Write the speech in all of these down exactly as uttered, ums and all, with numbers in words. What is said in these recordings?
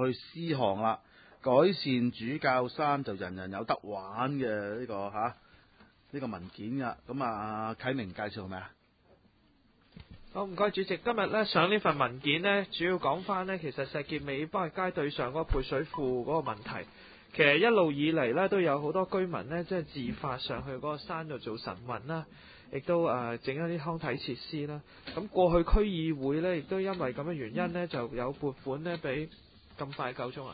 去詩項啦，改善主教山就人人有得玩嘅呢、這個吓呢、啊這個文件噶。咁啊，啟明介紹係咪啊？ 好，唔該主席。今日咧上呢份文件呢，主要講翻呢，其實石硤尾北街對上嗰個配水庫嗰個問題。其實一路以嚟呢，都有好多居民呢，即係自發上去嗰個山度做晨運啦，亦都誒整、呃、一啲康體設施啦。咁過去區議會呢，亦都因為咁嘅原因呢，就有撥款呢俾咁快夠鐘啊！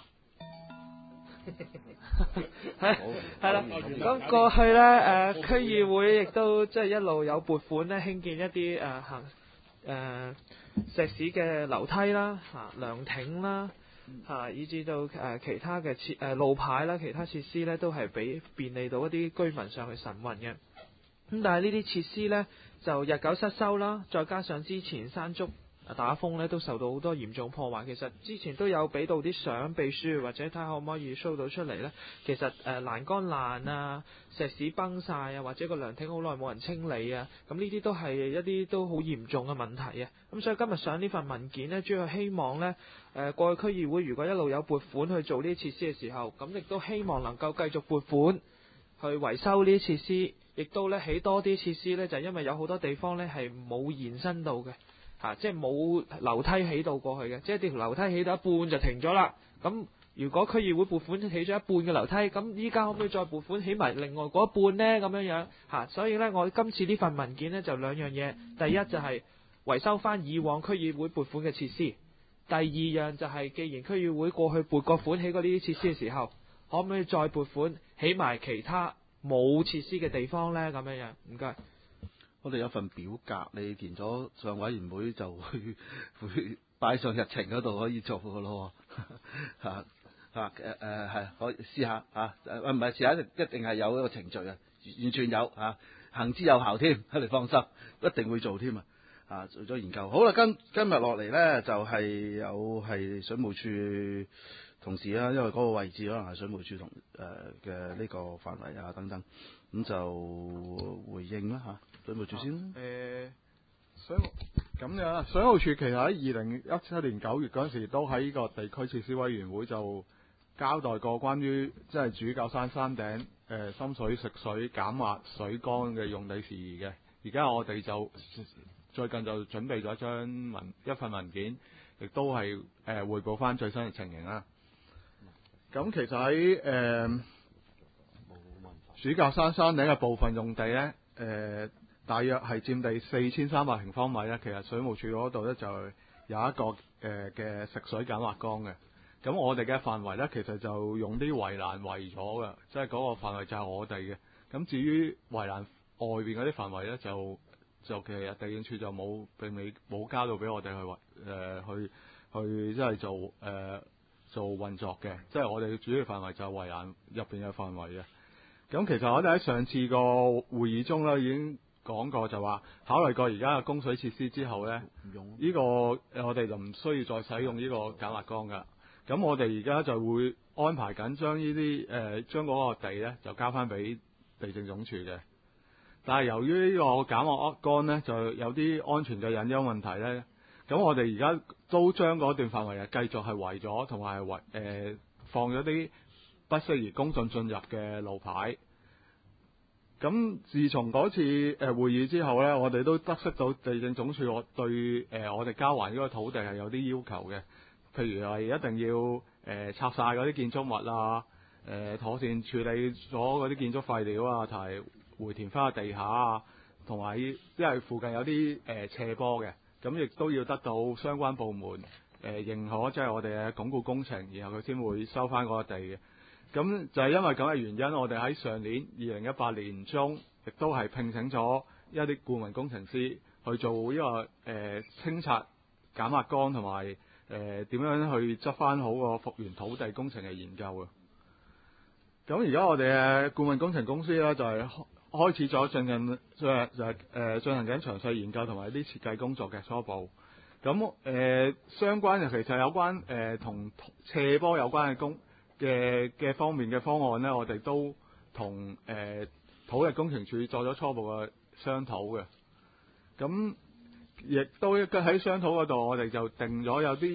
係係啦，咁過去呢，誒、呃、區議會亦都即係一路有撥款呢，興建一啲誒、呃、行。誒、呃、石屎嘅樓梯啦，嚇、啊、涼亭啦，嚇、啊、以至到誒、呃、其他嘅設誒路牌啦，其他設施咧都係俾便利到一啲居民上去晨運嘅。咁但係呢啲設施咧就日久失修啦，再加上之前山竹打風咧都受到好多嚴重破壞。其實之前都有俾到啲相秘書，或者睇下可唔可以 show 到出嚟呢。其實誒、呃、欄杆爛啊，石屎崩晒啊，或者個涼亭好耐冇人清理啊，咁呢啲都係一啲都好嚴重嘅問題啊。咁所以今日上呢份文件呢，主要希望呢，誒、呃、過去區議會如果一路有撥款去做呢啲設施嘅時候，咁亦都希望能夠繼續撥款去維修呢啲設施，亦都呢起多啲設施呢，就係、因為有好多地方呢係冇延伸到嘅。嚇、啊，即係冇樓梯起到過去嘅，即係條樓梯起到一半就停咗啦。咁如果區議會撥款起咗一半嘅樓梯，咁依家可唔可以再撥款起埋另外嗰一半呢？咁樣樣嚇、啊，所以呢，我今次呢份文件呢，就兩樣嘢，第一就係維修翻以往區議會撥款嘅設施，第二樣就係既然區議會過去撥過款起過呢啲設施嘅時候，可唔可以再撥款起埋其他冇設施嘅地方呢？咁樣樣，唔該。 我哋有份表格，你填咗上委員會就會會擺上日程嗰度可以做噶咯，嚇嚇誒誒係可以試下嚇誒唔係試下一定係有一個程序啊，完全有嚇、啊，行之有效添，你放心，一定會做添啊！啊，做咗研究好啦，今今日落嚟咧就係、是、有係水務署同事啦，因為嗰個位置可能係水務署同誒嘅呢個範圍啊等等，咁就回應啦嚇。啊水務署先啦。 誒、呃，水務咁樣，水務署其實喺二零一七年九月嗰陣時，都喺呢個地區設施委員會就交代過關於即係主教山山頂誒、呃、深水食水減壓水缸嘅用地事宜嘅。而家我哋就最近就準備咗一張文一份文件，亦都係誒、呃、匯報翻最新嘅情形啦。咁其實喺誒、呃、主教山山頂嘅部分用地咧，誒、呃。大約係佔地四千三百平方米咧，其實水務署嗰度咧就有一個誒嘅、呃、食水減壓缸嘅。咁我哋嘅範圍咧，其實就用啲圍欄圍咗嘅，即係嗰個範圍就係我哋嘅。咁至於圍欄外邊嗰啲範圍咧，就就其實地政處就冇並未冇交到俾我哋去圍誒去去即係做誒、呃、做運作嘅。即係我哋主要範圍就係圍欄入邊嘅範圍嘅。咁其實我哋喺上次個會議中咧已經講過就話考慮過而家嘅供水設施之後呢，呢、呢個我哋就唔需要再使用呢個減壓缸噶。咁我哋而家就會安排緊將呢啲誒將嗰個地呢就交翻俾地政總署嘅。但係由於呢個減壓缸呢就有啲安全嘅隱憂問題呢，咁我哋而家都將嗰段範圍啊繼續係圍咗，同埋圍誒放咗啲不適宜公眾進入嘅路牌。咁自從嗰次誒會議之後呢，我哋都得悉到地政總署對誒我哋交還呢個土地係有啲要求嘅，譬如係一定要誒、呃、拆晒嗰啲建築物啊，誒、呃、妥善處理咗嗰啲建築廢料啊，同埋回填翻個地下啊，同埋因為附近有啲誒、呃、斜坡嘅，咁亦都要得到相關部門誒、呃、認可，即係我哋嘅鞏固工程，然後佢先會收翻嗰個地嘅。咁就係因為咁嘅原因，我哋喺上年二零一八年中，亦都係聘請咗一啲顧問工程師去做呢、這個誒、呃、清拆減壓缸同埋誒點樣去執翻好個復原土地工程嘅研究啊。咁而家我哋嘅顧問工程公司咧就係、是、開始咗進行就係就係誒進行緊詳細研究同埋一啲設計工作嘅初步。咁誒、呃、相關嘅其實有關誒同、呃、斜坡有關嘅工嘅嘅方面嘅方案呢，我哋都同誒、呃、土力工程處做咗初步嘅商討嘅。咁亦都喺商討嗰度，我哋就定咗有啲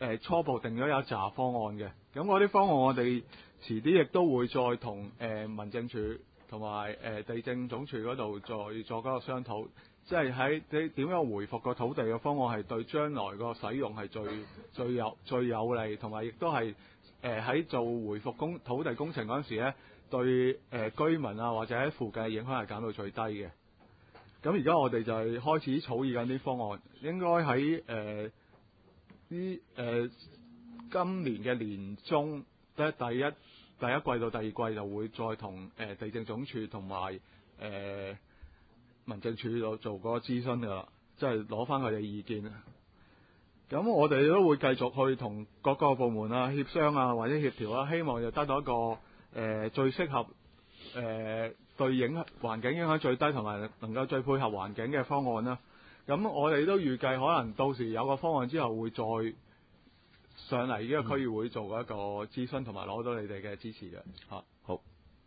誒初步定咗有一紮方案嘅。咁嗰啲方案我哋遲啲亦都會再同誒、呃、民政處同埋誒地政總署嗰度再作嗰個商討，即係喺你點樣回復個土地嘅方案係對將來個使用係最最有最有利，同埋亦都係誒喺做回復工土地工程嗰陣時咧，對誒、呃、居民啊或者喺附近嘅影響係減到最低嘅。咁而家我哋就係開始草擬緊啲方案，應該喺誒呢誒今年嘅年中，即係第一第一季到第二季就會再同誒、呃、地政總署同埋誒民政處度做嗰個諮詢㗎啦，即係攞翻佢哋意見。咁我哋都會繼續去同各個部門啊協商啊或者協調啊，希望就得到一個誒、呃、最適合誒、呃、對影響環境影響最低同埋能夠最配合環境嘅方案啦。咁我哋都預計可能到時有個方案之後會再上嚟呢個區議會做一個諮詢同埋攞到你哋嘅支持嘅嚇、啊。 好，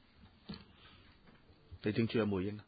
地政處有冇回應？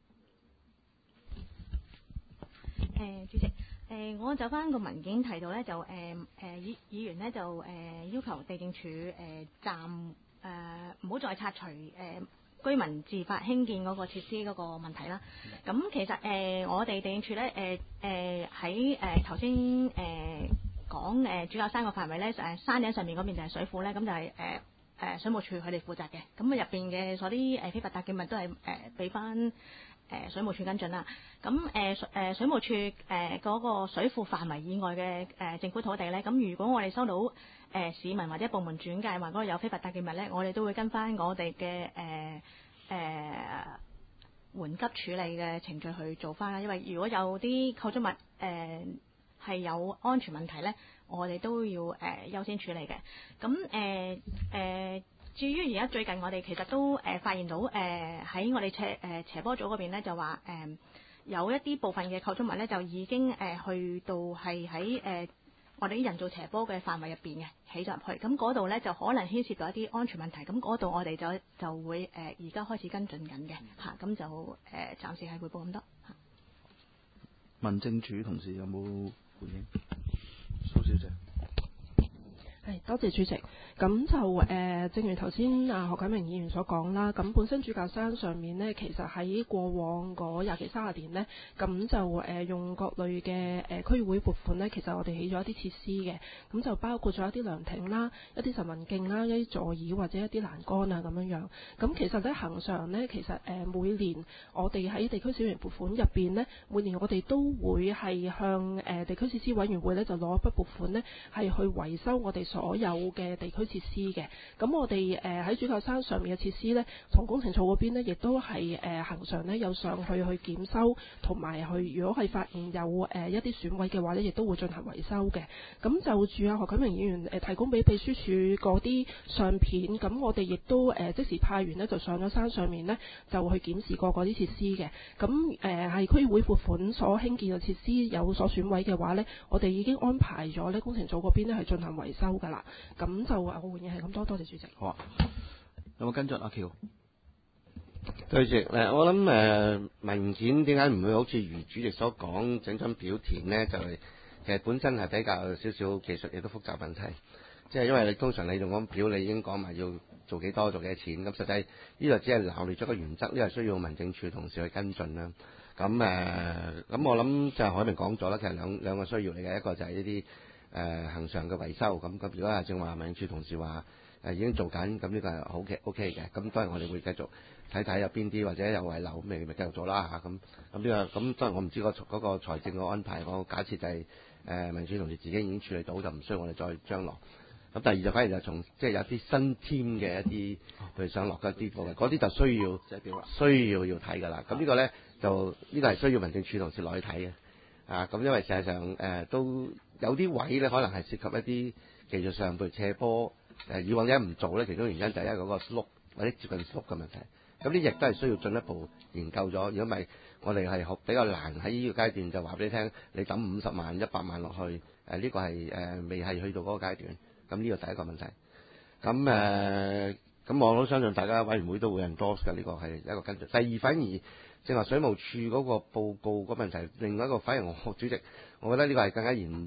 誒、呃，主席，誒、呃，我就翻個文件提到咧，就誒誒議議員咧就誒、呃、要求地政處誒暫誒唔好再拆除誒、呃、居民自發興建嗰個設施嗰個問題啦。咁其實誒、呃、我哋地政處咧誒誒喺誒頭先誒講誒主教山個範圍咧誒山頂上面嗰邊就係水庫咧，咁就係誒誒水務署佢哋負責嘅。咁啊入邊嘅所啲誒非法搭建物都係誒俾翻誒水務署跟進啦。咁誒誒水務署誒嗰個水庫範圍以外嘅誒、呃、政府土地咧，咁如果我哋收到誒、呃、市民或者部門轉介話嗰度有非法搭建物咧，我哋都會跟翻我哋嘅誒誒緩急處理嘅程序去做翻啦。因為如果有啲構築物誒係、呃、有安全問題咧，我哋都要誒、呃、優先處理嘅。咁誒誒。至於而家最近我哋其實都誒、呃、發現到誒喺、呃、我哋斜誒、呃、斜坡組嗰邊咧就話誒、呃、有一啲部分嘅構築物咧就已經誒、呃、去到係喺誒我哋啲人造斜坡嘅範圍入邊嘅起咗入去，咁嗰度咧就可能牽涉到一啲安全問題，咁嗰度我哋就就會誒而家開始跟進緊嘅嚇，咁就誒、呃、暫時係匯報咁多嚇。 民政處同事有冇回應？蘇小姐。 係，多謝主席。咁就誒、呃，正如頭先啊何啟明議員所講啦，咁本身主教山上面呢，其實喺過往嗰廿幾三十年呢，咁就誒、呃、用各類嘅誒、呃、區議會撥款呢，其實我哋起咗一啲設施嘅，咁就包括咗一啲涼亭啦、一啲神文徑啦、一啲座椅或者一啲欄杆啊咁樣樣。咁其實咧恆常呢，其實誒、呃、每年我哋喺地區小型撥款入邊呢，每年我哋都會係向誒、呃、地區設施委員會呢，就攞一筆撥款呢，係去維修我哋所有嘅地區設施嘅。咁我哋誒喺主教山上面嘅設施呢，從工程處嗰邊呢，亦都係誒恆常呢有上去去檢修，同埋去如果係發現有誒、呃、一啲損毀嘅話呢，亦都會進行維修嘅。咁就住啊何啟明議員誒提供俾秘書處嗰啲相片，咁我哋亦都誒、呃、即時派員呢，就上咗山上面呢，就去檢視過嗰啲設施嘅。咁誒係區議會撥款所興建嘅設施有所損毀嘅話呢，我哋已經安排咗呢工程組嗰邊呢，係進行維修㗎啦。咁就我回應係咁多，多謝主席。 好啊，有冇跟進阿喬？ 對主席，誒我諗誒、呃、文件點解唔會好似如主席所講整張表填呢？就係、是、其實本身係比較少少技術亦都複雜問題。即係因為你通常你用嗰表，你已經講埋要做幾多做幾多錢，咁實際呢度只係考慮咗個原則，呢個需要民政處同事去跟進啦。咁誒，咁、呃、我諗就係海明講咗啦，其實兩兩個需要嚟嘅，一個就係呢啲誒恆常嘅維修。咁咁如果係正話民政處同事話誒、呃、已經做緊，咁呢個係好嘅 OK 嘅。咁當然我哋會繼續睇睇有邊啲或者有遺漏，咪咪繼續做啦嚇。咁咁呢個咁當然我唔知嗰、那、嗰個財政嘅安排，我假設就係、是、誒、呃、民政處同事自己已經處理到，就唔需要我哋再將來。咁第二就反而就從即係有啲新添嘅一啲佢上落嘅啲部分，嗰啲就需要需要要睇㗎啦。咁呢個咧就呢、呢個係需要民政處同事落去睇嘅。啊，咁因為事實上誒、呃、都有啲位咧，可能係涉及一啲技術上，譬如斜坡誒、呃，以往一唔做咧，其中原因就係因為嗰個碌或者接近碌嘅問題。咁呢亦都係需要進一步研究咗。如果唔係，我哋係比較難喺呢個階段就話俾你聽，你抌五十萬、一百萬落去誒，呢、呃呢個係誒、呃、未係去到嗰個階段。咁呢個第一個問題，咁誒，咁、呃、我都相信大家委員會都會 endorse 嘅，呢、這個係一個跟進。第二，反而正話水務署嗰個報告嗰問題，另外一個反而我主席，我覺得呢個係更加嚴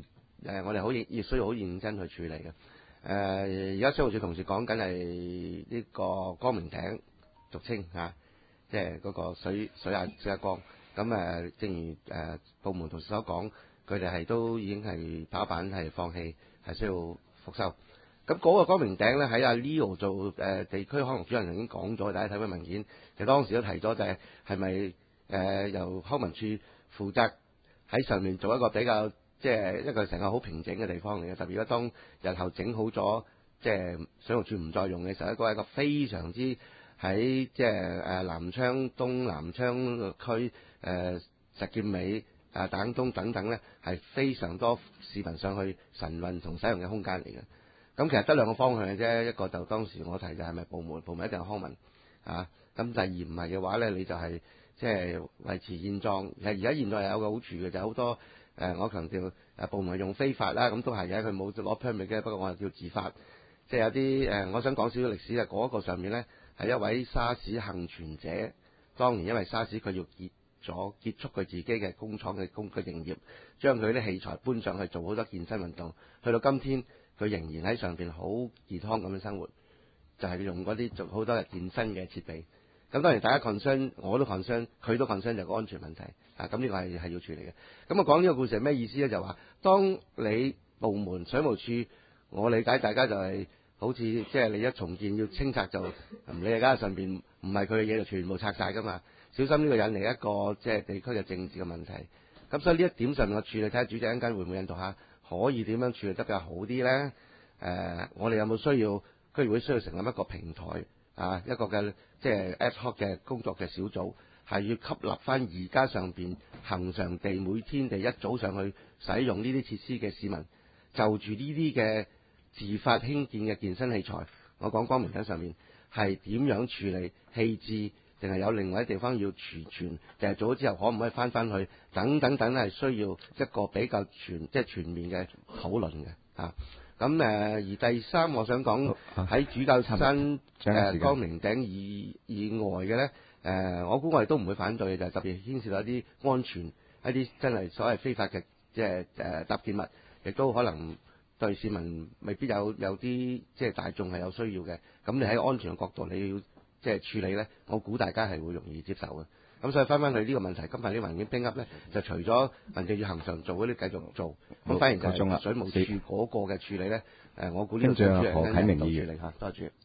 誒我哋好亦需要好認真去處理嘅。誒而家水務署同事講緊係呢個光明頂，俗稱嚇，即係嗰個水水壓水壓缸。咁誒，正如誒、呃、部門同事所講，佢哋係都已經係跑板係放棄，係需要復修。咁嗰個光明頂咧，喺阿 Leo 做誒、呃、地區康樂主任已經講咗，大家睇翻文件，其實當時都提咗就係係咪誒由康文署負責喺上面做一個比較即係、就是、一個成個好平整嘅地方嚟嘅。特別如果當日後整好咗，即、就、係、是、水務署唔再用嘅時候，一個係一個非常之喺即係誒南昌東南昌區。誒、呃、石硤尾、啊蛋東等等咧，係非常多市民上去晨運同使用嘅空間嚟嘅。咁其實得兩個方向嘅啫，一個就當時我提就係咪部門，部門一定係康文啊。咁第二唔係嘅話咧，你就係即係維持現狀。其實而家現在係有個好處嘅，就係、是、好多誒、呃，我強調誒部門用非法啦，咁都係嘅，佢冇攞 permit 嘅。不過我係叫自發，即、就、係、是、有啲誒、呃，我想講少少歷史啊。嗰、那個上面咧係一位沙士幸存者，當年因為沙士佢要結咗結束佢自己嘅工廠嘅工嘅營業，將佢啲器材搬上去做好多健身運動，去到今天佢仍然喺上邊好健康咁樣生活，就係、是、用嗰啲做好多嘅健身嘅設備。咁當然大家 concern， 我都 concern， 佢都 concern 就個安全問題啊。咁呢個係係要處理嘅。咁我講呢個故事係咩意思咧？就話當你部門水務署，我理解大家就係、是、好似即係你一重建要清拆就唔理，而家上邊唔係佢嘅嘢就全部拆晒㗎嘛。小心呢個引嚟一個即係地區嘅政治嘅問題，咁所以呢一點上面嘅處理，睇下主席一陣間會唔會引導下，可以點樣處理得比較好啲咧？誒、呃，我哋有冇需要區議會需要成立一個平台啊，一個嘅即係 ad hoc 嘅工作嘅小組，係要吸納翻而家上邊恆常地每天地一早上去使用呢啲設施嘅市民，就住呢啲嘅自發興建嘅健身器材，我講光明頂上面係點樣處理棄置？定係有另外一地方要儲存，定係做咗之後可唔可以翻翻去？等等等係需要一個比較全即係全面嘅討論嘅嚇。咁、啊、誒而第三，我想講喺主教山誒光明頂以以外嘅咧誒，我估我哋都唔會反對嘅，就係、特別牽涉到一啲安全一啲真係所謂非法嘅即係誒搭建物，亦都可能對市民未必有有啲即係大眾係有需要嘅。咁你喺安全嘅角度，你要即係處理咧，我估大家係會容易接受嘅。咁所以翻返去呢個問題，今日啲文件冰噏咧，就除咗民政要恆常做嗰啲繼續做，咁反而就係水務署嗰個嘅處理咧。誒，我估呢個主任何啟明議員嚇，多謝。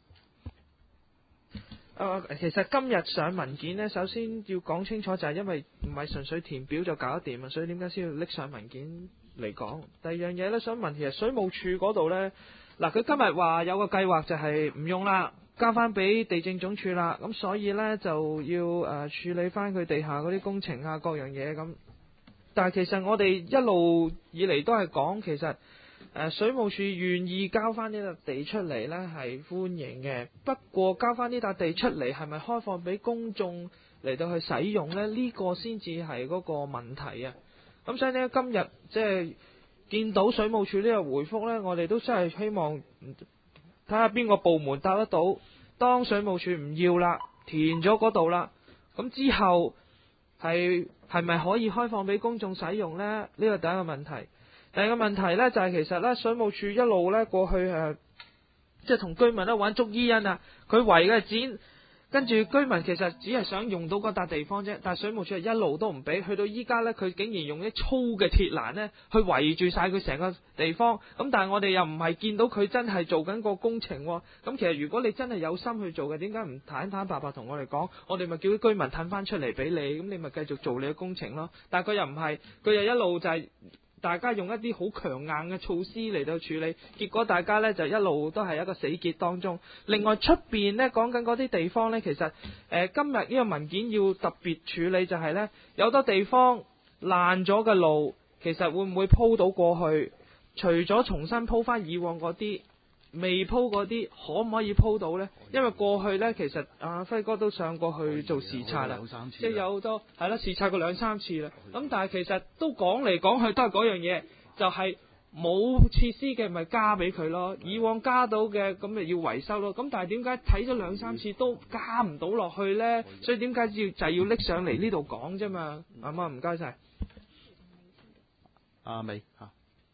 誒，其實今日上文件呢，首先要講清楚就係因為唔係純粹填表就搞得掂啊，所以點解先要拎上文件嚟講？第二樣嘢咧，想問其實水務署嗰度咧，嗱佢今日話有個計劃就係唔用啦。交翻俾地政總署啦，咁所以呢，就要誒、呃、處理翻佢地下嗰啲工程啊各樣嘢咁。但係其實我哋一路以嚟都係講，其實誒、呃、水務署願意交翻呢笪地出嚟呢係歡迎嘅。不過交翻呢笪地出嚟係咪開放俾公眾嚟到去使用呢？呢、呢個先至係嗰個問題啊。咁所以呢，今日即係見到水務署呢個回覆呢，我哋都真係希望。睇下邊個部門答得到，當水務署唔要啦，填咗嗰度啦，咁之後係係咪可以開放俾公眾使用呢？呢個第一個問題。第二個問題呢，就係、是、其實呢，水務署一路呢過去誒，即係同居民咧玩捉伊人啊，佢圍嘅剪。跟住居民其實只係想用到嗰笪地方啫，但係水務署係一路都唔俾，去到依家呢，佢竟然用啲粗嘅鐵欄呢去圍住晒佢成個地方。咁但係我哋又唔係見到佢真係做緊個工程喎。咁其實如果你真係有心去做嘅，點解唔坦坦白白同我哋講？我哋咪叫啲居民褪翻出嚟俾你，咁你咪繼續做你嘅工程咯。但係佢又唔係，佢又一路就係、是。大家用一啲好強硬嘅措施嚟到處理，結果大家呢就一路都係一個死結當中。另外出邊呢講緊嗰啲地方呢，其實誒、呃、今日呢個文件要特別處理就係呢，有好多地方爛咗嘅路，其實會唔會鋪到過去？除咗重新鋪翻以往嗰啲，未鋪嗰啲可唔可以鋪到呢？因為過去呢，其實阿輝哥都上過去做視察啦，即係有好多係啦，視察過兩三次啦。咁但係其實都講嚟講去都係嗰樣嘢，就係冇設施嘅咪加俾佢咯。以往加到嘅咁咪要維修咯。咁但係點解睇咗兩三次都加唔到落去呢？所以點解要就係要拎上嚟呢度講啫嘛？啱啊，唔該晒。 阿美嚇。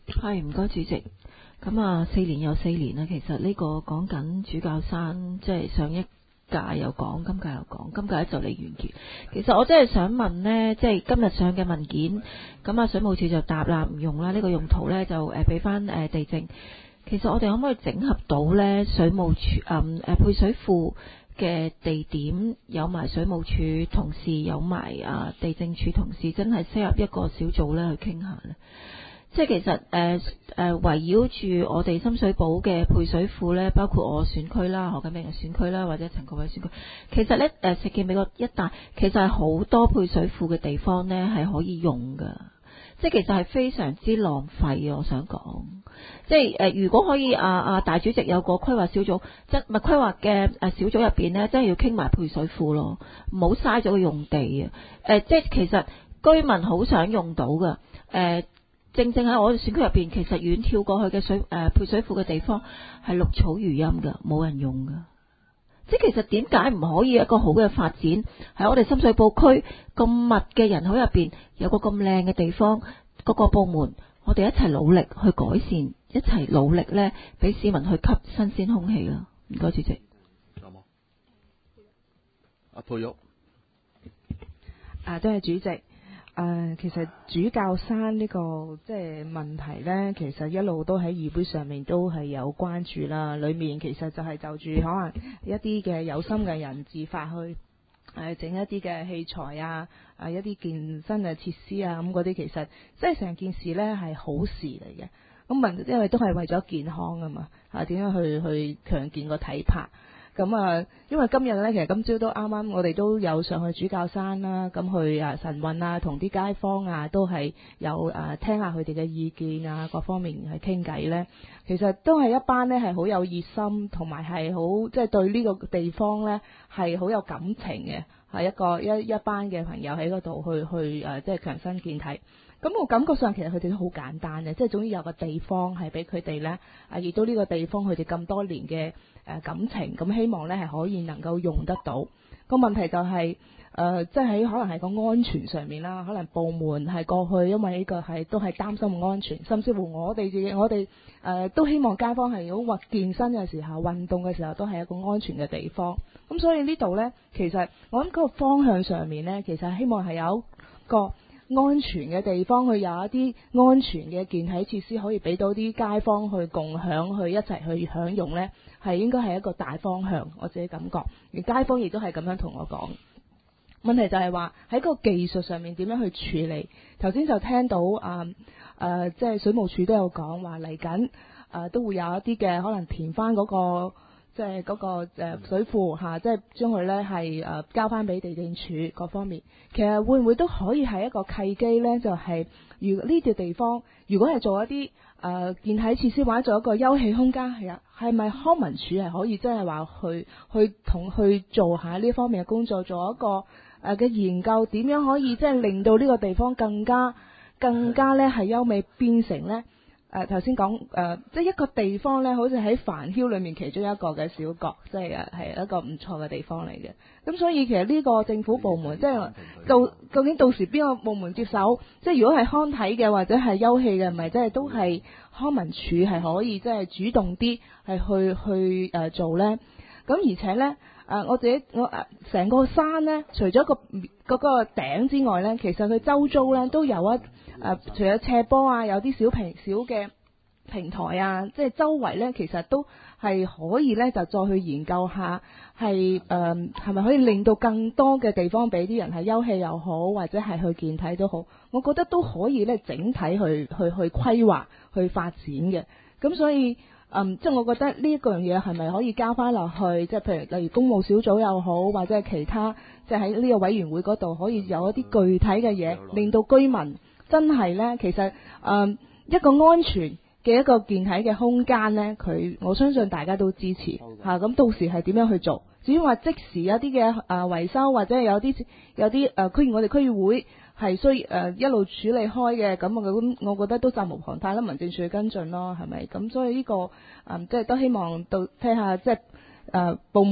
係唔該主席。咁啊，四年又四年啦，其實呢個講緊主教山，即係上一屆又講，今屆又講，今屆就嚟完結。其實我真係想問呢，即係今日上嘅文件，咁啊水務署就答啦，唔用啦，呢個用途呢，就誒俾翻誒地政。其實我哋可唔可以整合到呢水務署誒誒配水庫嘅地點有埋水務署同事，有埋啊地政署同事，真係 set up 一個小組呢去傾下呢？即係其實誒誒圍繞住我哋深水埗嘅配水庫咧，包括我選區啦、何啟明嘅選區啦，或者陳國偉選區，其實咧誒石硤尾個一帶其實係好多配水庫嘅地方咧係可以用㗎，即係其實係非常之浪費。我想講，即係誒、呃、如果可以啊啊大主席有個規劃小組，即係咪規劃嘅誒小組入邊咧，真係要傾埋配水庫咯，唔好嘥咗個用地啊！誒、呃、即係其實居民好想用到㗎誒。呃正正喺我哋選區入邊，其實遠跳過去嘅水誒、呃、配水庫嘅地方係綠草如茵噶，冇人用噶。即係其實點解唔可以一個好嘅發展喺我哋深水埗區咁密嘅人口入邊，有個咁靚嘅地方，各個部門我哋一齊努力去改善，一齊努力咧，俾市民去吸新鮮空氣啦。唔該，主席。 有冇？阿佩玉。 啊，多謝主席。誒、呃，其實主教山呢、這個即係問題呢，其實一路都喺議會上面都係有關注啦。裏面其實就係就住可能一啲嘅有心嘅人自發去誒整、呃、一啲嘅器材啊，啊、呃、一啲健身嘅設施啊，咁嗰啲其實即係成件事呢係好事嚟嘅。咁問，因為都係為咗健康啊嘛，啊點樣去去強健個體魄。咁啊，因為今日咧，其實今朝都啱啱，我哋都有上去主教山啦，咁去啊晨運啊，同啲街坊啊，都係有啊聽下佢哋嘅意見啊，各方面去傾偈咧。其實都係一班咧係好有熱心，同埋係好即係對呢個地方咧係好有感情嘅，係一個一一班嘅朋友喺嗰度去去誒，即係強身健體。咁我感覺上其實佢哋都好簡單嘅，即係總之有個地方係俾佢哋咧，啊亦都呢個地方佢哋咁多年嘅誒感情，咁希望咧係可以能夠用得到。個問題就係、是、誒、呃，即係喺可能係個安全上面啦，可能部門係過去，因為呢個係都係擔心安全，甚至乎我哋自己，我哋誒、呃、都希望街坊係如果或健身嘅時候、運動嘅時候都係一個安全嘅地方。咁所以呢度咧，其實我諗嗰個方向上面咧，其實希望係有一個安全嘅地方，去有一啲安全嘅健體設施，可以俾到啲街坊去共享，去一齊去享用呢，係應該係一個大方向。我自己感覺，而街坊亦都係咁樣同我講。問題就係話喺個技術上面點樣去處理？頭先就聽到啊誒、呃，即係水務署都有講話嚟緊誒，都會有一啲嘅可能填翻嗰個。即係嗰個誒水庫嚇，即係將佢咧係誒交翻俾地政署各方面。其實會唔會都可以係一個契機咧？就係、是、如果呢條地方如果係做一啲誒、呃、健體設施或者做一個休憩空間，係啊，係咪康文署係可以即係話去去同去做下呢方面嘅工作，做一個誒嘅、呃、研究，點樣可以即係令到呢個地方更加更加咧係優美，變成咧？誒頭先講誒，即係一個地方咧，好似喺繁囂裏面其中一個嘅小角，即係誒係一個唔錯嘅地方嚟嘅。咁所以其實呢個政府部門，即係到究竟到時邊個部門接手？即係如果係康體嘅或者係休憩嘅，唔係即係都係康文署係可以即係主動啲係去去誒做咧。咁而且咧誒，我自己我誒成個山咧，除咗個嗰個頂之外咧，其實佢周遭咧都有一。誒、呃，除咗斜坡啊，有啲小平小嘅平台啊，即係周圍咧，其實都係可以咧，就再去研究下，係誒係咪可以令到更多嘅地方俾啲人係休憩又好，或者係去健體都好，我覺得都可以咧，整體去去去規劃去發展嘅。咁所以嗯，即係我覺得呢一個樣嘢係咪可以交翻落去，即係譬如例如公務小組又好，或者係其他，即係喺呢個委員會嗰度可以有一啲具體嘅嘢，令到居民。真係呢，其實誒、嗯、一個安全嘅一個健體嘅空間呢，佢我相信大家都支持嚇。咁、啊、到時係點樣去做？至於話即時有啲嘅誒維修，或者係有啲有啲誒、呃、區我哋區議會係需誒、呃、一路處理開嘅，咁咁我覺得都責無旁貸啦，民政處去跟進咯，係咪？咁所以呢、這個誒、呃、即係都希望到睇下即係誒、呃、部門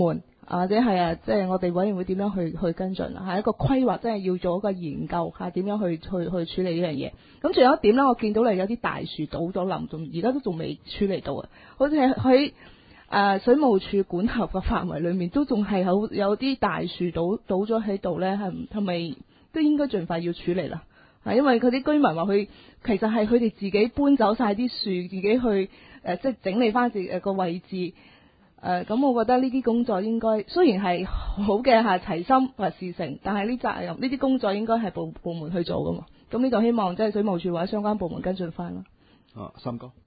或者係啊，即係我哋委員會點樣去去跟進啊？係一個規劃，即係要做一個研究嚇，點樣去去去處理呢樣嘢。咁仲有一點咧，我見到你有啲大樹倒咗冧，仲而家都仲未處理到啊！好似喺誒水務署管轄嘅範圍裏面，都仲係有有啲大樹倒倒咗喺度咧，係係咪都應該盡快要處理啦？啊，因為佢啲居民話佢其實係佢哋自己搬走晒啲樹，自己去誒、呃、即係整理翻自誒個位置。誒、呃、咁，我覺得呢啲工作應該雖然係好嘅嚇齊心或事成，但係呢責任呢啲工作應該係部部門去做噶嘛。咁呢度希望即係水務署或者相關部門跟進翻啦。 啊，三哥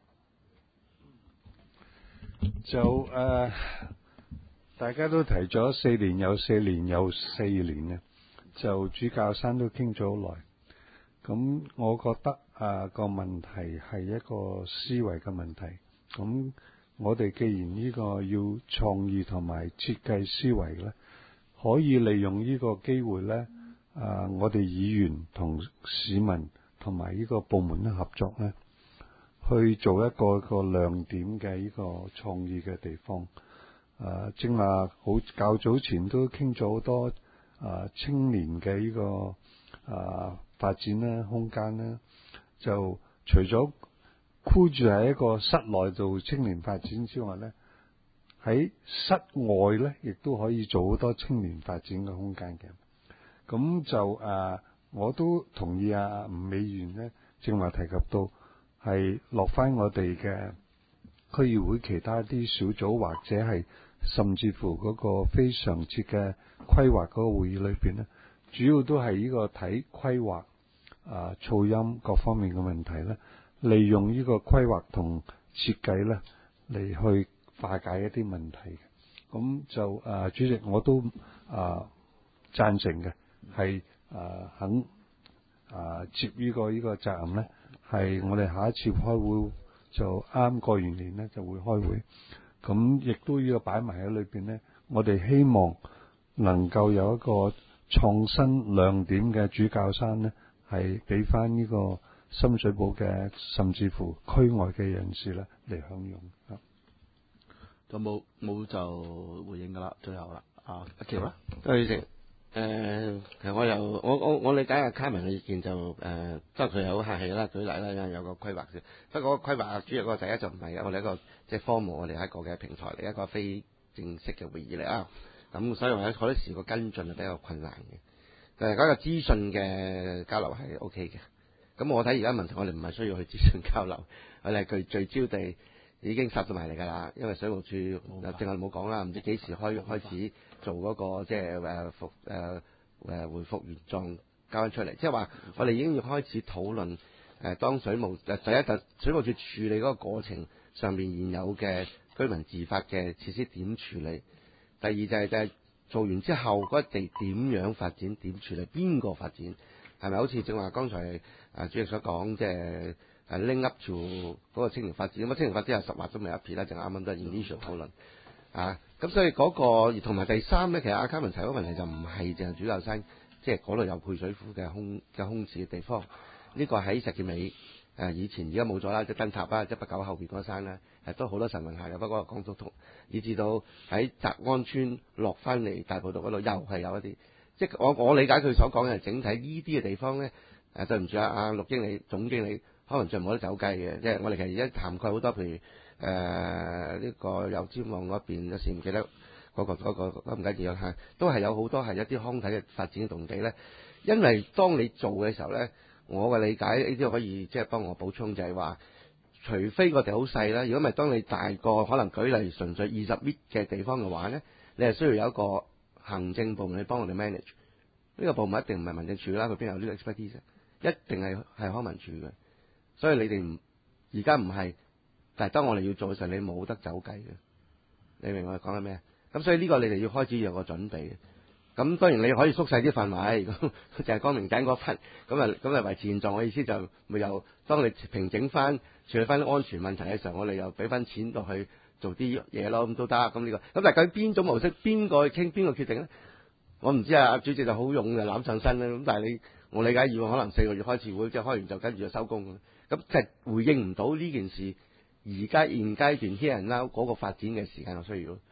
就誒、呃，大家都提咗四年有四年有四年嘅，就主教山都傾咗好耐。咁我覺得啊個問題係一個思維嘅問題。咁我哋既然呢個要創意同埋設計思維咧，可以利用呢個機會咧，啊我哋議員同市民同埋呢個部門咧合作咧，去做一個一個亮點嘅呢個創意嘅地方。啊，正話好較早前都傾咗好多啊青年嘅呢個啊。發展啦，空間啦，就除咗箍住喺一個室內做青年發展之外咧，喺室外咧，亦都可以做好多青年發展嘅空間嘅。咁就誒、啊，我都同意啊吳美元咧，正話提及到係落翻我哋嘅區議會其他啲小組，或者係甚至乎嗰個非常設嘅規劃嗰個會議裏邊咧，主要都係呢個睇規劃。啊，噪音各方面嘅問題咧，利用呢個規劃同設計咧嚟去化解一啲問題嘅。咁就啊，主席我都啊贊成嘅，係啊肯啊接呢個呢個責任咧，係我哋下一次開會就啱過完年咧就會開會。咁亦都要擺埋喺裏邊咧，我哋希望能夠有一個創新亮點嘅主教山咧。係俾翻呢個深水埗嘅，甚至乎區外嘅人士咧嚟享用。 就冇冇就回應噶啦，最後啦，啊阿橋啦， 多謝主席。誒，其實我又我我我理解阿卡文嘅意見就誒，即係佢係好客氣啦，舉例啦，有個規劃先。不過個規劃主要嗰個第一就唔係嘅，我哋一個即係科務，我哋係一個嘅平台嚟，一個非正式嘅會議嚟啊。咁所以話好多時個跟進係比較困難嘅。誒，嗰個資訊嘅交流係 O K 嘅。咁我睇而家問題，我哋唔係需要去資訊交流，我哋係聚聚焦地已經殺咗埋嚟㗎啦。因為水務署正係冇講啦，唔知幾時開開始做嗰、那個即係誒復誒誒回復原狀交翻出嚟。即係話我哋已經要開始討論誒、呃、當水務誒第一就水務署處理嗰個過程上面現有嘅居民自發嘅設施點處理。第二就係、是、就係、是。做完之後嗰地點樣發展？點處理？邊個發展？係咪好似正話剛才啊主席所講，即係誒拎 up to 嗰個青年發展？咁啊青年發展係十劃都未一撇啦，就啱啱都係 initial 討論啊。咁所以嗰、那個同埋第三咧，其實阿卡文提嗰個問題就唔係淨係主教山，即係嗰度有配水庫嘅空嘅空置嘅地方。呢、這個喺石硤尾誒以前而家冇咗啦，即係燈塔啦，即係不久後邊嗰山咧。誒都好多神運下嘅，不過港督通，以至到喺澤安村落翻嚟大埔道嗰度，又係有一啲，即係我我理解佢所講嘅整體呢啲嘅地方咧，誒對唔住啊，阿陸經理、總經理，可能就冇得走雞嘅，即係我哋其實而家涵蓋好多，譬如誒呢、呃這個油尖旺嗰邊，有時唔記得嗰、那個嗰、那個嗰唔緊要嚇，都係有好多係一啲康體嘅發展嘅動地咧，因為當你做嘅時候咧，我嘅理解呢啲可以即係幫我補充就係話。除非個地好細啦，如果唔係，當你大個可能舉例純粹二十米嘅地方嘅話咧，你係需要有一個行政部門去幫我哋 manage。呢個部門一定唔係民政處啦，佢邊有呢個 expertise？一定係係康文署嘅。所以你哋唔而家唔係，但係當我哋要做嘅時候，你冇得走計嘅。你明我哋講緊咩？咁所以呢個你哋要開始有個準備嘅。咁當然你可以縮細啲範圍，咁就係光明頂嗰忽，咁啊咁啊維持現狀。我意思就咪又當你平整翻。處理翻啲安全問題嘅時候，我哋又俾翻錢落去做啲嘢咯，咁都得。咁呢、這個咁但係究竟邊種模式，邊個去傾，邊個決定咧？我唔知啊。主席就好勇嘅攬上身啦。咁但係你我理解以往可能四個月開次會，即係開完就跟住就收工。咁即係回應唔到呢件事。而家現階段 here and now 嗰個發展嘅時間有需要。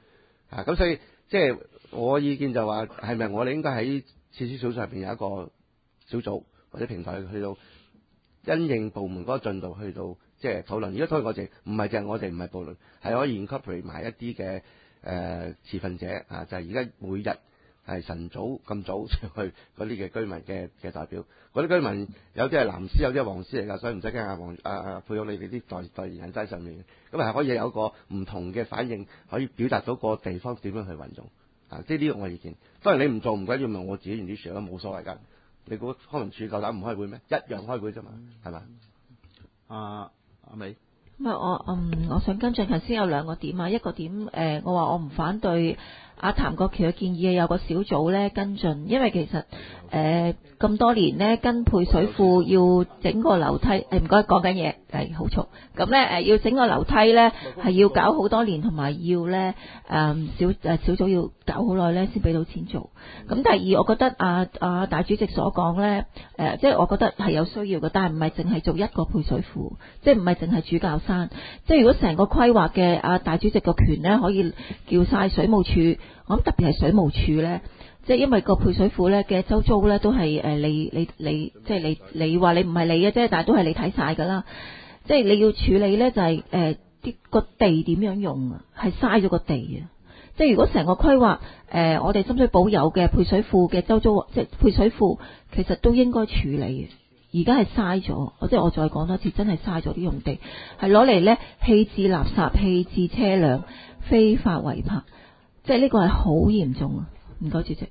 啊，咁所以即係我意見就話係咪我哋應該喺設施小組入邊有一個小組或者平台去到因應部門嗰個進度去到即係討論。如果所以我哋唔係淨係我哋唔係部門，係可以 incorporate 埋一啲嘅誒持份者啊，就係而家每日係晨早咁早上去嗰啲嘅居民嘅嘅代表，嗰啲居民有啲係藍絲，有啲係黃絲嚟㗎，所以唔使驚啊黃啊啊配合你哋啲代代言人喺上面，咁係可以有一個唔同嘅反應，可以表達到個地方點樣去運用啊！即係呢個我意見。當然你唔做唔緊要，咪我自己原啲事都冇所謂㗎。你估康文署夠膽唔開會咩？一樣開會啫嘛，係嘛？ 啊，阿美。 咁啊，我嗯，我想跟進頭先有兩個點啊，一個點誒、呃，我話我唔反對阿譚國僑嘅建議，有個小組咧跟進，因為其實誒咁、呃、多年咧跟配水庫要整個樓梯，誒唔該講緊嘢係好嘈，咁咧誒要整個樓梯咧係要搞好多年，同埋要咧誒、呃、小誒小組要搞好耐咧先俾到錢做。咁第二，我覺得啊啊大主席所講咧誒，即係我覺得係有需要嘅，但係唔係淨係做一個配水庫，即係唔係淨係主教山。即係如果成個規劃嘅啊大主席個權咧，可以叫晒水務署，我諗特別係水務署咧，即係因為個配水庫咧嘅周遭咧都係誒你你你即係你你話你唔係你嘅啫，但係都係你睇晒噶啦。即係你要處理咧就係誒啲個地點樣用啊，係嘥咗個地啊。即係如果成個規劃誒我哋深水埗有嘅配水庫嘅周遭，即係配水庫，其實都應該處理嘅。而家係嘥咗，即係我再講多次，真係嘥咗啲用地，係攞嚟咧棄置垃圾、棄置車輛、非法違泊，即係呢個係好嚴重啊！唔該，主席。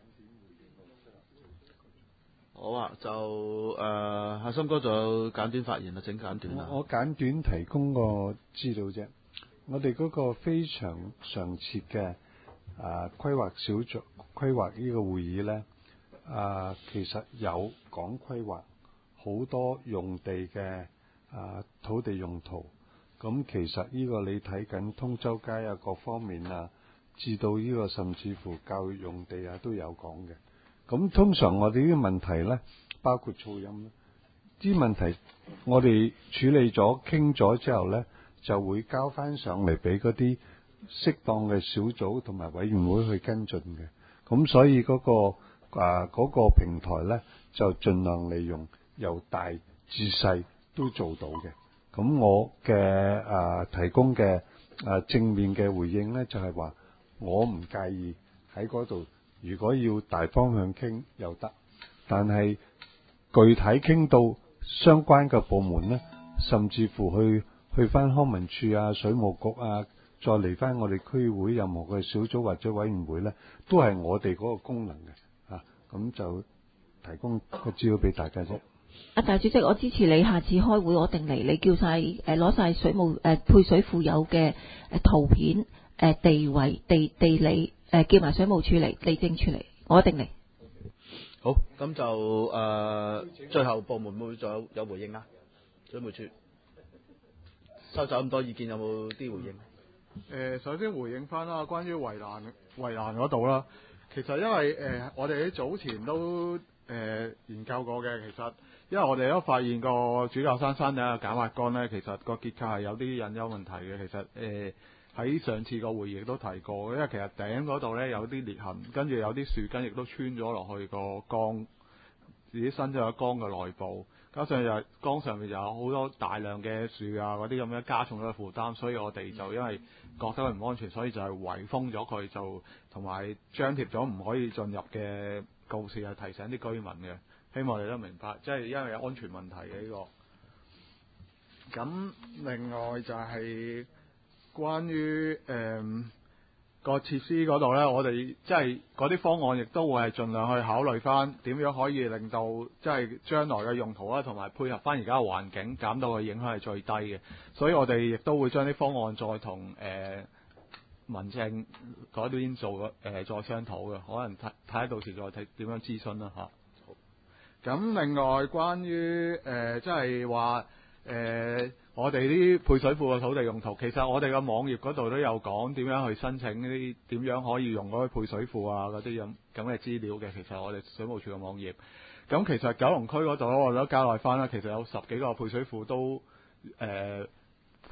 好啊，就誒，阿、呃、森哥仲有簡短發言啊，整簡短啊。 我簡短提供個資料啫。我哋嗰個非常常設嘅啊規劃小組規劃呢個會議咧，啊其實有講規劃。好多用地嘅啊土地用途，咁其實呢個你睇緊通州街啊各方面啊，至到呢個甚至乎教育用地啊都有講嘅。咁通常我哋呢啲問題呢，包括噪音啲問題，我哋處理咗傾咗之後呢，就會交翻上嚟俾嗰啲適當嘅小組同埋委員會去跟進嘅。咁所以嗰個啊嗰個平台呢，就盡量利用。由大至細都做到嘅，咁我嘅啊提供嘅啊正面嘅回應呢，就係話我唔介意喺嗰度，如果要大方向傾又得，但係具體傾到相關嘅部門呢，甚至乎去去翻康文署啊、水務局啊，再嚟翻我哋區會任何嘅小組或者委員會呢，都係我哋嗰個功能嘅啊，咁就提供個資料俾大家啫。 阿大主席，我支持你下次開會我定嚟，你叫晒誒攞晒水務誒、呃、配水庫有嘅誒圖片誒、呃、地位地地理誒、呃、叫埋水務處嚟地政處嚟，我一定嚟。 好，咁就誒、呃、最後部門會唔會仲有有回應啊？水務處收集咁多意見，有冇啲回應？ 誒、呃，首先回應翻啦，關於圍欄圍欄嗰度啦，其實因為誒、呃、我哋喺早前都誒、呃、研究過嘅，其實。因為我哋都發現個主教山山頂嘅減壓桿咧，其實個結構係有啲隱憂問題嘅。其實誒喺、呃、上次個會議亦都提過，因為其實頂嗰度咧有啲裂痕，跟住有啲樹根亦都穿咗落去個桿，自己伸咗個桿嘅內部，加上又桿上面又有好多大量嘅樹啊嗰啲咁樣加重咗負擔，所以我哋就因為覺得佢唔安全，所以就係圍封咗佢，就同埋張貼咗唔可以進入嘅告示，係提醒啲居民嘅。希望你都明白，即係因為有安全問題嘅呢個。咁另外就係關於誒、呃、個設施嗰度呢，我哋即係嗰啲方案亦都會係盡量去考慮翻點樣可以令到即係將來嘅用途啦，同埋配合翻而家嘅環境，減到嘅影響係最低嘅。所以我哋亦都會將啲方案再同誒、呃、民政嗰邊做誒、呃、再商討嘅，可能睇睇下到時再睇點樣諮詢啦嚇。咁另外關於誒即係話誒我哋啲配水庫嘅土地用途，其實我哋嘅網頁嗰度都有講點樣去申請呢啲點樣可以用嗰啲配水庫啊嗰啲咁咁嘅資料嘅。其實我哋水務署嘅網頁，咁其實九龍區嗰度我哋都交代翻啦，其實有十幾個配水庫都誒、呃、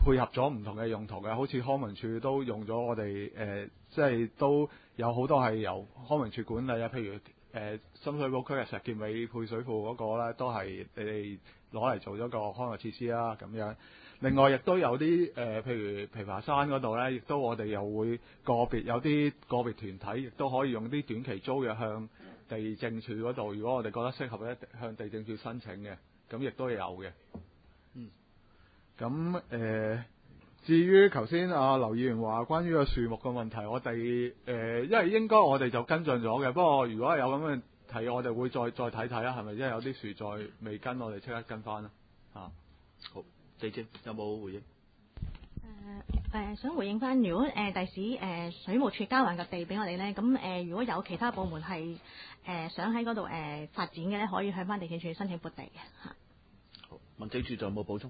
配合咗唔同嘅用途嘅，好似康文署都用咗我哋誒、呃，即係都有好多係由康文署管理啊，譬如誒、呃、深水埗區嘅石硤尾配水庫嗰個咧，都係你哋攞嚟做咗個康樂設施啦咁樣。另外亦都有啲誒、呃，譬如琵琶山嗰度咧，亦都我哋又會個別有啲個別團體，亦都可以用啲短期租約向地政處嗰度，如果我哋覺得適合咧，向地政處申請嘅，咁亦都有嘅。嗯。咁誒、呃，至於頭先阿劉議員話關於個樹木嘅問題，我哋誒、呃，因為應該我哋就跟進咗嘅，不過如果有咁嘅提，我哋會再再睇睇啦，係咪？因為有啲樹再未跟，我哋即刻跟翻啦。啊，好。地政有冇回應？誒、 呃呃、想回應翻，如果誒第時誒水務署交還個地俾我哋咧，咁誒、呃、如果有其他部門係誒、呃、想喺嗰度誒發展嘅咧，可以向翻地政處申請撥地嘅嚇。 好，民政處仲有冇補充？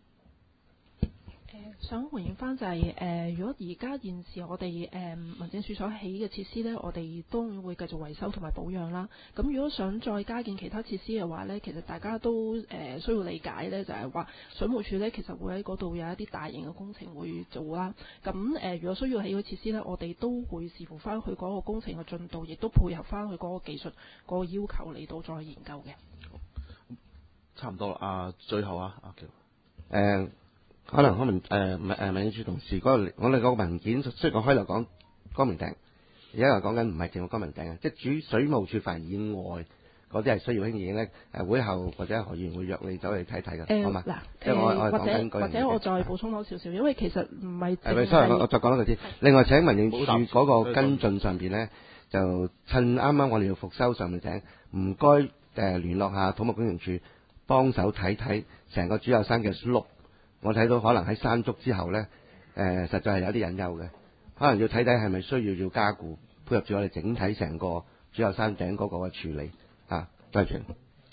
誒想回應翻就係、是、誒、呃，如果而家現時我哋誒、呃、民政處所起嘅設施咧，我哋當然會繼續維修同埋保養啦。咁如果想再加建其他設施嘅話咧，其實大家都誒、呃、需要理解咧，就係、是、話水務署咧其實會喺嗰度有一啲大型嘅工程會做啦。咁誒、呃，如果需要起嘅設施咧，我哋都會視乎翻佢嗰個工程嘅進度，亦都配合翻佢嗰個技術嗰個要求嚟到再研究嘅。 差唔多啦，啊，最後啊，阿喬， 誒。可能可能誒唔係誒民政處同事嗰、那個，我哋個文件雖然我開頭講光明頂，而家又講緊唔係淨係光明頂嘅，即係主水務處範以外嗰啲係需要興建咧。誒會後或者何議員會約你走去睇睇嘅， 誒好嘛？ 嗱， 即係我我係或者講緊嗰樣嘢。 或者我再補充多少少，因為其實唔係淨係。sorry，我我再講多句先。另外請民政處嗰個跟進上邊咧，就趁啱啱我哋要復修上面請，唔該誒聯絡下土木工程處幫手睇睇成個主教山嘅碌。我睇到可能喺山竹之後咧，誒、呃、實在係有啲隱憂嘅，可能要睇睇係咪需要要加固，配合住我哋整體成個主教山頂嗰個嘅處理啊，多謝。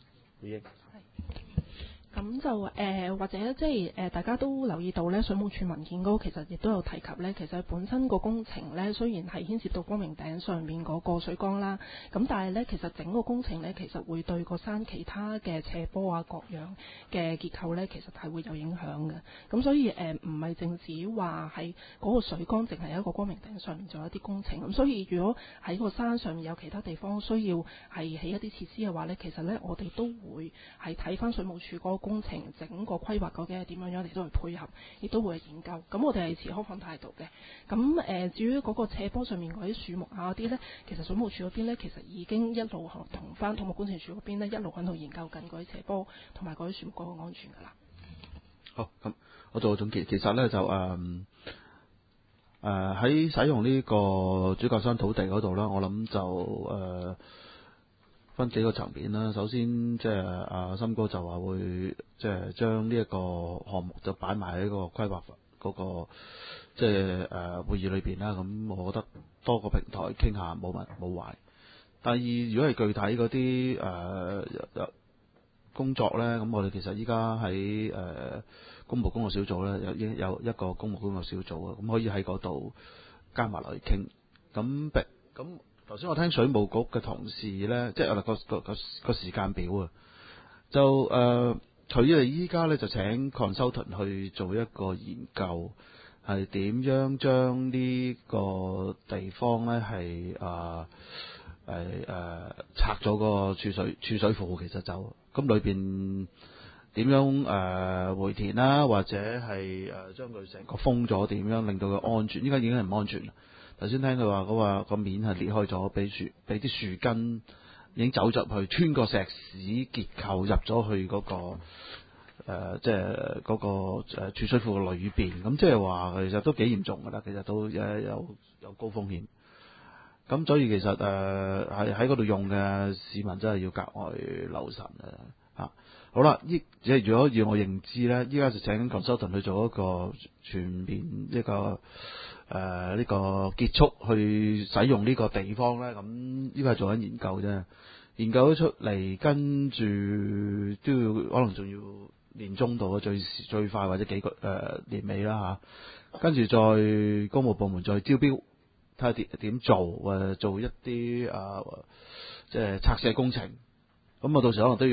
咁就誒、呃、或者即係誒大家都留意到咧，水務署文件嗰個其實亦都有提及咧，其實本身個工程咧雖然係牽涉到光明頂上面嗰個水缸啦，咁但係咧其實整個工程咧其實會對個山其他嘅斜坡啊各樣嘅結構咧其實係會有影響嘅。咁所以誒唔係淨止話係嗰個水缸淨係一個光明頂上面做一啲工程，咁所以如果喺個山上面有其他地方需要係起一啲設施嘅話咧，其實咧我哋都會係睇翻水務署嗰個工程整個規劃究竟係點樣樣嚟到去配合，亦都會去研究。咁我哋係持開放態度嘅。咁誒、呃，至於嗰個斜坡上面嗰啲樹木啊嗰啲咧，其實水務署嗰邊咧，其實已經一路同翻土木工程署嗰邊咧，一路喺度研究緊嗰啲斜坡同埋嗰啲樹木嗰個安全㗎啦。 好，咁我做個總結。其實咧就誒誒喺使用呢個主教山土地嗰度咧，我諗就誒。呃分幾個層面啦，首先即係阿森哥就話會即係將呢一個項目就擺埋喺個規劃嗰個即係誒會議裏邊啦。咁我覺得多個平台傾下冇問冇壞。第二，如果係具體嗰啲誒工作咧，咁我哋其實依家喺誒公務工作小組咧有已有一個公務工作小組啊，咁可以喺嗰度加埋落去傾。咁咁。頭先我聽水務局嘅同事咧，即係我哋個個個個時間表啊，就誒，佢哋依家咧就請 consultant 去做一個研究，係點樣將呢個地方咧係啊誒誒拆咗個儲水儲水庫，其實就咁裏邊點樣誒、呃、回填啦，或者係誒將佢成個封咗，點樣令到佢安全？依家已經係唔安全啦。頭先聽佢話，嗰個個面係裂開咗，俾樹俾啲樹根已經走入去，穿過石屎結構入咗去嗰、嗰個誒、呃，即係嗰個誒儲水庫裏邊。咁即係話其實都幾嚴重㗎啦，其實都有有有高風險。咁所以其實誒喺喺嗰度用嘅市民真係要格外留神啊！嚇，好啦，依即係如果要我認知咧，依家就請 consultant 去做一個全面一個。誒呢、呃這個結束去使用呢個地方咧，咁呢個係做緊研究啫。研究咗出嚟，跟住都要可能仲要年中度嘅最最快或者幾個誒、呃、年尾啦嚇。跟住再公務部門再招標，睇下點點做誒做一啲啊、呃、即係拆卸工程。咁我到時可能都要為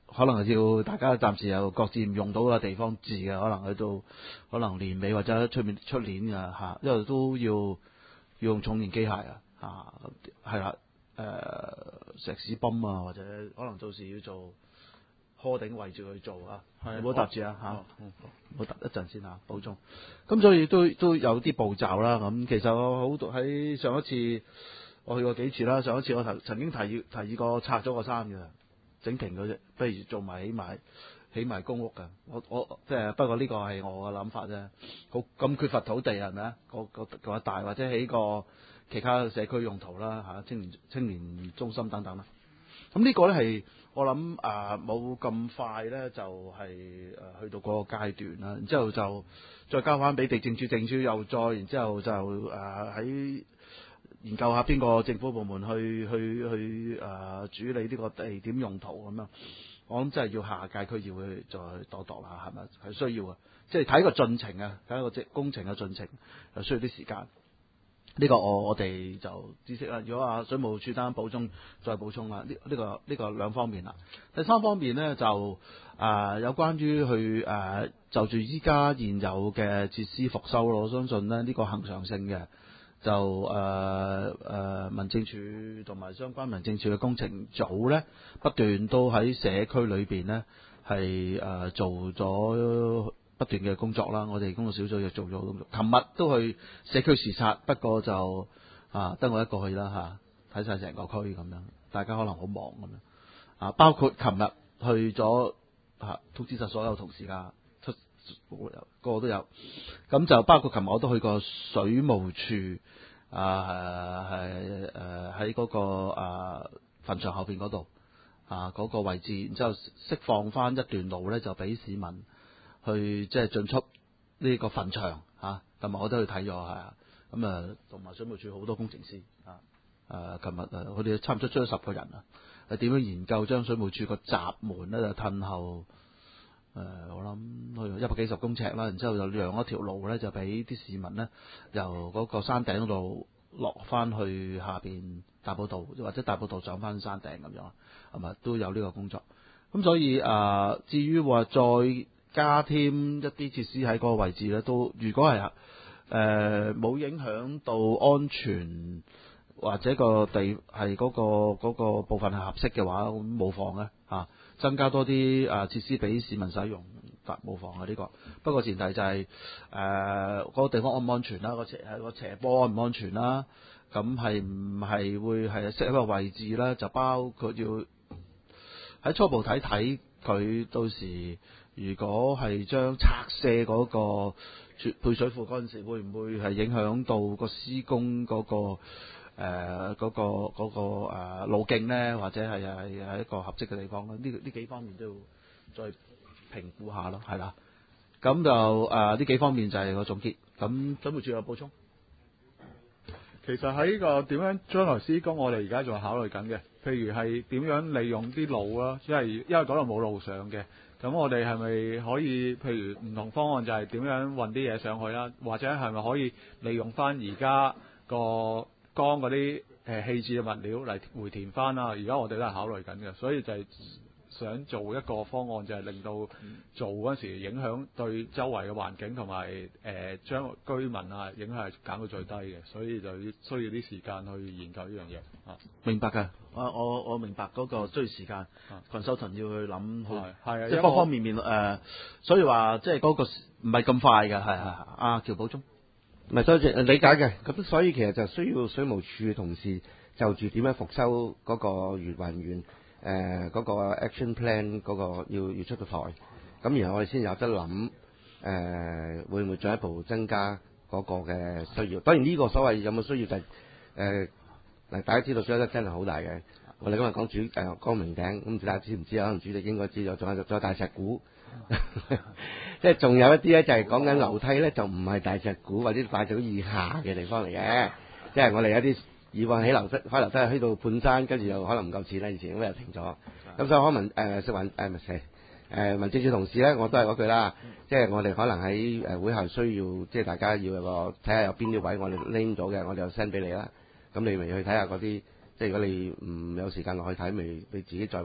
可能要大家暫時有各自唔用到嘅地方治嘅，可能去到可能年尾或者出面出年嘅嚇，因為都要要用重型機械啊嚇，係啦誒石屎泵啊，或者可能到時要做坡頂圍住去做啊，唔好搭住啊嚇，唔好搭一陣先嚇，補充。咁所以都都有啲步驟啦。咁其實我好多喺上一次我去過幾次啦，上一次我曾曾經提議提議過拆咗個山嘅。整平嗰隻，不如做埋起埋起埋公屋㗎。我我即係不過呢個係我嘅諗法啫。好咁缺乏土地係咪啊？個個個大或者起個其他社區用途啦嚇，青年青年中心等等啦。咁呢個咧係我諗啊冇咁快咧，就係、是、誒去到嗰個階段啦。然之後就再交翻俾地政處，政處又再然之後就誒喺。呃研究下邊個政府部門去去去誒、呃、處理呢個地點用途咁樣，我諗真係要下屆區議會再度度啦，係咪係需要啊？即係睇個進程啊，睇個即工程嘅進程，又需要啲時間。呢、這個我我哋就知識啦。如果啊水務署單補充再補充啦，呢、這、呢個呢、這個兩方面啦。第三方面呢，就誒、呃、有關於去誒、呃、就住依家現有嘅設施復修咯，我相信呢，呢、這個恆常性嘅。就誒誒、呃呃、民政處同埋相關民政處嘅工程組咧，不斷都喺社區裏邊咧係誒做咗不斷嘅工作啦。我哋工作小組又做咗工作，琴日都去社區視察，不過就啊得我一個去啦嚇，睇晒成個區咁樣，大家可能好忙咁樣啊。包括琴日去咗嚇通知晒所有同事㗎。個個都有，咁就包括琴日我都去過水務署啊，係誒喺嗰個啊墳場後邊嗰度啊嗰個位置，然之後釋放翻一段路咧，就俾市民去即係進出呢個墳場嚇，同埋我都去睇咗係啊，咁啊同埋水務署好多工程師啊，誒琴日誒佢哋差唔多出咗十個人啊，係點樣研究將水務署個閘門咧就褪後。誒、呃，我諗去一百幾十公尺啦，然之後就讓一條路咧，就俾啲市民咧由嗰個山頂嗰度落翻去下邊大埔道，或者大埔道上翻山頂咁樣，係咪都有呢個工作？咁所以誒、呃，至於話再加添一啲設施喺嗰個位置咧，都如果係誒冇影響到安全或者個地係嗰、嗰個嗰個部分係合適嘅話，咁冇妨咧嚇。增加多啲誒設施俾市民使用，冇妨啊呢個。不過前提就係誒嗰個地方安唔安全啦，個斜係個斜坡安唔安全啦，咁係唔係會係適合一個位置咧？就包括要喺初步睇睇佢到時，如果係將拆卸嗰個配水庫嗰陣時，會唔會係影響到個施工嗰個？誒嗰、呃那個嗰、那個、呃、路徑咧，或者係係係一個合適嘅地方咧，呢呢幾方面都要再評估下咯，係啦。咁就誒呢、呃、幾方面就係個總結。咁準備住有補充。 其實喺呢個點樣將來施工，我哋而家仲考慮緊嘅。譬如係點樣利用啲路啦，因為因為嗰度冇路上嘅，咁我哋係咪可以譬如唔同方案就係點樣運啲嘢上去啦，或者係咪可以利用翻而家個缸嗰啲誒棄置嘅物料嚟回填翻啦，而家我哋都係考慮緊嘅，所以就係想做一個方案，就係令到做嗰陣時影響對周圍嘅環境同埋誒將居民啊影響係減到最低嘅，所以就要需要啲時間去研究呢樣嘢啊。 明白㗎，我我我明白嗰個需要時間，consultant要去諗， 係係即係方方面面誒、呃，所以話即係嗰個唔係咁快㗎，係係阿喬補充。 唔係多謝理解嘅，咁所以其實就需要水務署嘅同事就住點樣復修嗰個粵雲園誒嗰個 action plan 嗰個要要出到台，咁然後我哋先有得諗誒、呃、會唔會進一步增加嗰個嘅需要。當然呢個所謂有冇需要就係誒嗱，大家知道需求真係好大嘅。我哋今日講主誒、呃、光明頂，咁大家知唔知啊？可能主席應該知咗，仲有仲有大石鼓。即係仲有一啲咧，就係講緊樓梯咧，就唔係大石鼓或者大石鼓以下嘅地方嚟嘅。即係我哋有啲以往起樓梯開樓梯去到半山，跟住又可能唔夠錢啦，以前咁又停咗。咁所以可能誒食環誒唔係誒民政處同事咧，我都係嗰句啦。即係我哋可能喺誒會後需要，即係大家要有個睇下有邊啲位我哋拎咗嘅，我哋就 send 俾你啦。咁你咪去睇下嗰啲，即係如果你唔有時間落去睇，咪你自己再揾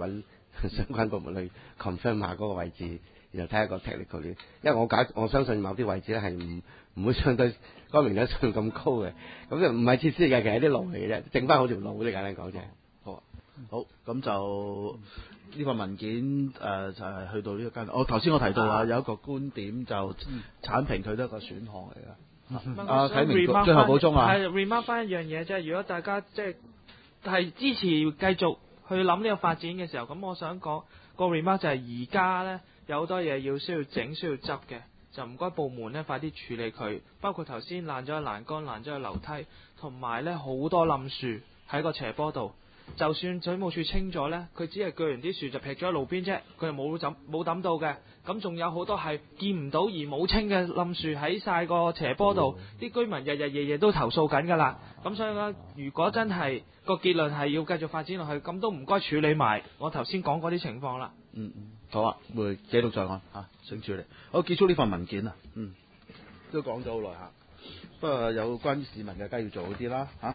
相關部門去 confirm 下嗰個位置，然後睇下個 technical 啲。因為我解我相信某啲位置咧係唔唔會相對光明率上咁高嘅，咁就唔係設施嚟嘅，其實係啲路嚟嘅啫，整翻好條路啫，簡單講啫。 好，好，咁就呢份文件誒、呃、就係、是、去到呢個階段。我頭先我提到啊，有一個觀點就剷平佢都係一個選項嚟㗎。啊，啟明最後補充啊， 係 remark 翻一樣嘢，即係如果大家即係係支持繼續去諗呢個發展嘅時候，咁我想講個 remark 就係而家咧有好多嘢要需要整需要執嘅，就唔該部門咧快啲處理佢，包括頭先爛咗嘅欄杆、爛咗嘅樓梯，同埋咧好多冧樹喺個斜坡度。就算水務署清咗呢，佢只係鋸完啲樹就劈咗喺路邊啫，佢又冇抌冇抌到嘅。咁仲有好多係見唔到而冇清嘅冧樹喺晒個斜坡度，啲、嗯、居民日日夜夜都投訴緊㗎啦。咁所以呢，如果真係個結論係要繼續發展落去，咁都唔該處理埋我頭先講嗰啲情況啦。 嗯嗯，好啊，會記錄在案嚇，請處理。好，結束呢份文件啊。嗯，都講咗好耐嚇，不過有關於市民嘅梗係要做好啲啦嚇。